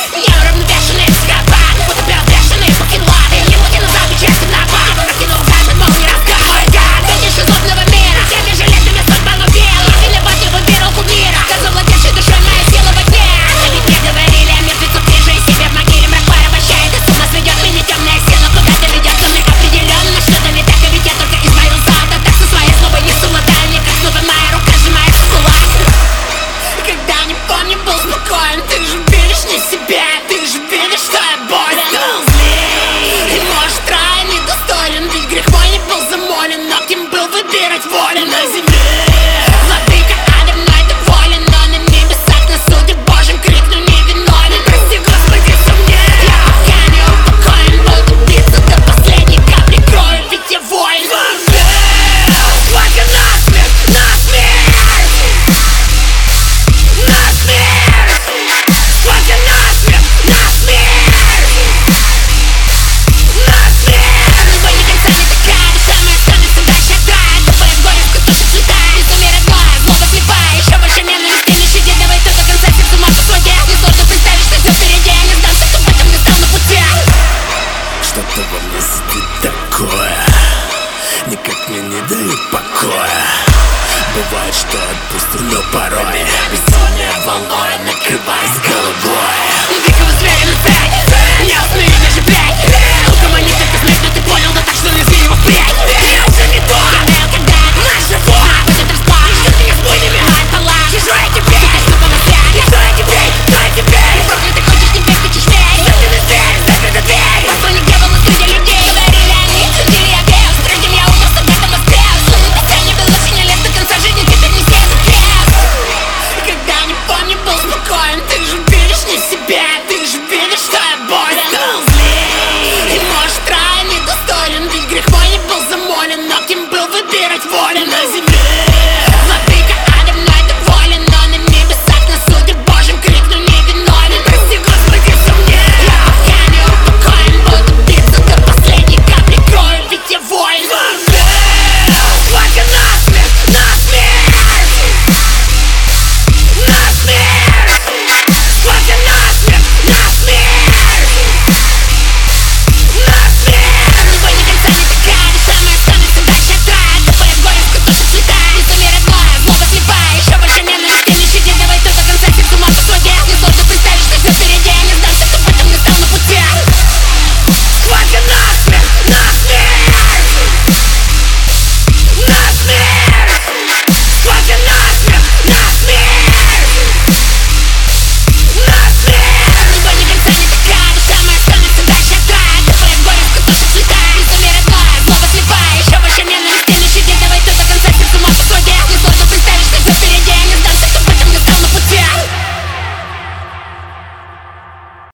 Я уравновешенный взгляд, будто пел бешеный покинлад. И не луки назад, и честно напад. Накинул гад, молния раскат. Мой гад, видишь из зубного мира. Теми железными судьбам убил. Или вот его вырвал кумира. Как завладевший душой моя сила во тьме. А ведь мне говорили о мертвецу ближе и себе в могиле мрак порабощает. И с ума сведет меня темная сила. Куда-то ведет, но мне определенно что-то не так. А ведь я только избавился от атак со своей злобой. Несу модальник, как снова моя рука сжимается в кулак. Когда никто не был спокоен, ты же веришь не себя. Ты же видишь, что я болен. И может рай недостоин, ведь грех мой не был замолен. Но кем был выбирать волен на земле. Владыка ада мной доволен, но на небесах на суде Божьем крикну невиновен. Прости, Господи, мне. Я пока не упокоен, буду биться до последней капли крови, ведь я воин. Схватка насмерть, насмерть, насмерть. Схватка насмерть, насмерть, насмерть. Бой ни конца не такая, душа моя становится дальше от края. Тупая в горе, в кустушек цветая, безумие родное, злоба слепая. Еще больше ненависти, не щади, давай ты до конца сердцу машу свой день. Несложно представить, что все впереди, я не сдамся, кто в этом не стал на пути. Что-то во мне сидит такое, никак мне не дает покоя. Бывает, что отпустил, но порой безумие волной накрывает с головой. Дикого зверя на цель, не усмею даже блядь. Угомонить только смерть, но ты понял, да так что не зли его впредь.